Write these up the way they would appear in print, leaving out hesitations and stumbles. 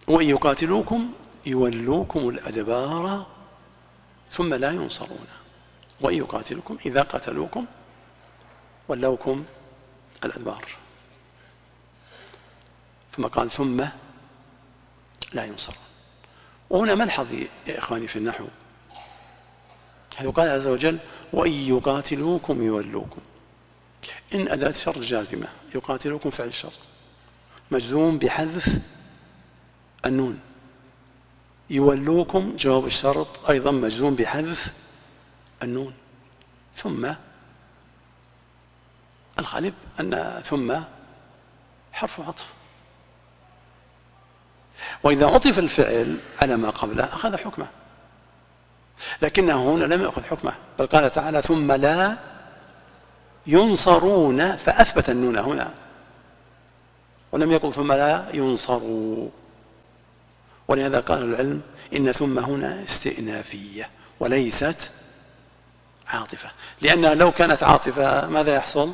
وإن يقاتلوكم يولوكم الأدبار ثم لا ينصرون. وإن يقاتلوكم إذا قتلوكم ولوكم الأدبار، ثم قال ثم لا ينصرون. وهنا ملحظ يا إخواني في النحو، حيث قال عز وجل وإن يقاتلوكم يولوكم، إن أداة شرط جازمة، يقاتلوكم فعل الشرط مجزوم بحذف النون، يولوكم جواب الشرط أيضا مجزوم بحذف النون، ثم الغالب أن ثم حرف عطف، وإذا عطف الفعل على ما قبله أخذ حكمه، لكنه هنا لم يأخذ حكمه، بل قال تعالى ثم لا ينصرون، فأثبت النون هنا ولم يقل ثم لا ينصروا. ولهذا قال العلم إن ثم هنا استئنافية وليست عاطفة، لأنها لو كانت عاطفة ماذا يحصل؟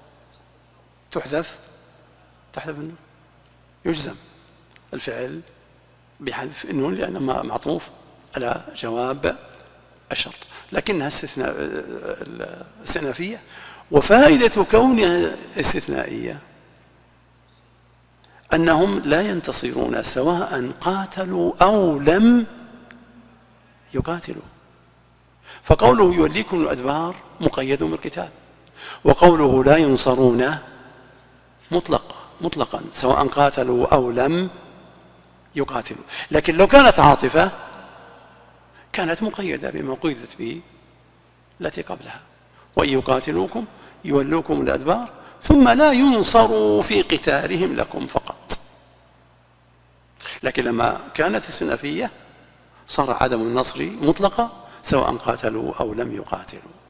تحذف النون، يجزم الفعل بحذف النون لأنه معطوف على جواب الشرط، لكنها استئنافية. وفائدة كونها استثنائية أنهم لا ينتصرون سواء قاتلوا أو لم يقاتلوا، فقوله يوليكم الأدبار مقيد بالقتال، وقوله لا ينصرون مطلقا سواء قاتلوا أو لم يقاتلوا. لكن لو كانت عاطفة كانت مقيدة بما قيدت به التي قبلها، وإن يقاتلوكم يولوكم الأدبار ثم لا ينصروا في قتالهم لكم فقط. لكن لما كانت السنفية صار عدم النصر مطلقة سواء قاتلوا أو لم يقاتلوا.